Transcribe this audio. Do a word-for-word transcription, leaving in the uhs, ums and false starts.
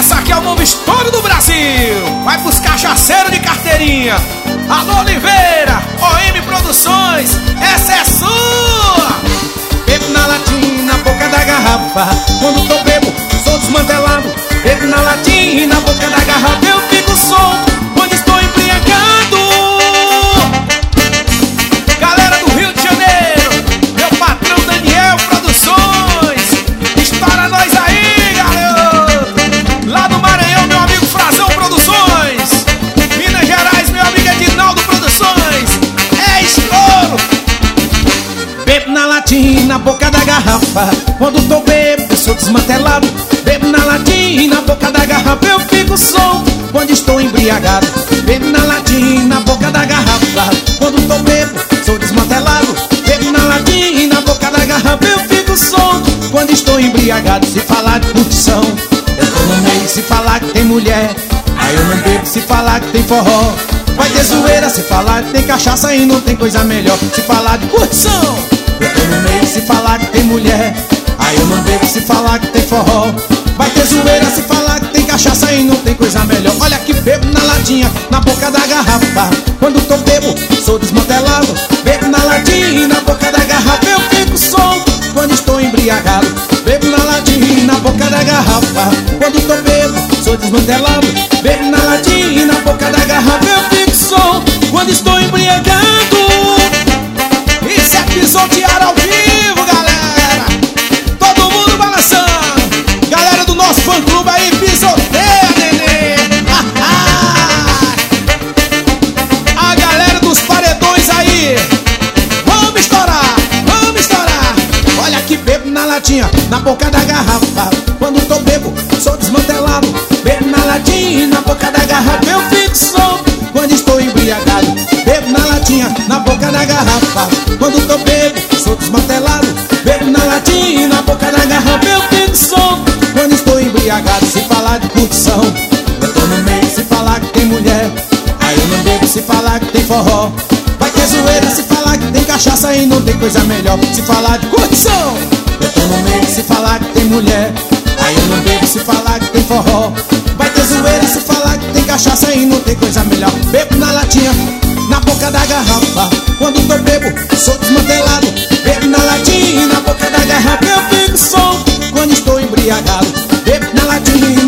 Essa aqui é o novo estouro do Brasil. Vai pros cachaceiros de carteirinha. Alô Oliveira, O M Produções, essa é sua. Bebo na latinha, na boca da garrafa. Quando tô bebo, sou desmantelado. Bebo na latinha, na boca da garrafa. Eu fico solto quando estou embriagado. Galera do Rio de Janeiro, meu patrão Daniel Produções, estoura nós aí, garoto. Lá do Maranhão, meu amigo Frazão Produções. Minas Gerais, meu amigo Edinaldo Produções. É estouro. Bebo na latinha, na boca da garrafa. Quando tô bebo, eu sou desmantelado. Bebo na latinha, na boca da garrafa. Eu fico solto quando estou embriagado. Bebo na latinha, na boca da garrafa. Quando tô bebo, sou desmantelado. Bebo na latinha, na boca da garrafa. Eu fico solto quando estou embriagado. Se falar de curtição, eu tô no meio. Se falar que tem mulher, aí eu não bebo. Se falar que tem forró, vai ter zoeira. Se falar que tem cachaça, aí não tem coisa melhor. Se falar de curtição, eu tô no meio. Se falar que tem mulher, aí eu não bebo. Se falar que tem forró, vai ter zoeira. Se falar que tem cachaça, aí não tem coisa melhor. Olha que bebo na latinha, na boca da garrafa. Quando tô bebo, sou desmantelado. Bebo na latinha, na boca da garrafa. Eu fico solto quando estou embriagado. Bebo na latinha, na boca da garrafa. Quando tô bebo, sou desmantelado. Bebo na latinha, na boca da garrafa. Eu fico solto quando estou embriagado. Isso é pisotear ao vivo, galera. Todo mundo balançando. Galera do nosso fã-clube aí, pisoteia, nenê. A galera dos paredões aí, vamos estourar, vamos estourar. Olha que bebo na latinha, na boca da garrafa. Quando tô bebo, sou desmantelado. Bebo na latinha, na boca da garrafa. Eu fico solto quando estou embriagado. Bebo na latinha, na boca da garrafa. Quando tô bebo, sou desmantelado. Bebo na latinha, na boca da garrafa. Eu fico solto quando estou embriagado. Se falar de curtição, eu tô no meio. Se falar que tem mulher, aí eu não bebo. Se falar que tem forró, vai ter zoeira. Se falar que tem cachaça, aí não tem coisa melhor. Se falar de curtição, eu tô no meio. Se falar que tem mulher, aí eu não bebo. Se falar que tem forró, vai ter zoeira. Se falar que tem cachaça, aí não tem coisa melhor. Bebo na latinha, na boca da garrafa. Quando tô bebo, sou desmantelado. Bebo na latinha, na boca da garrafa. Eu fico solto quando estou embriagado. Bebo na latinha,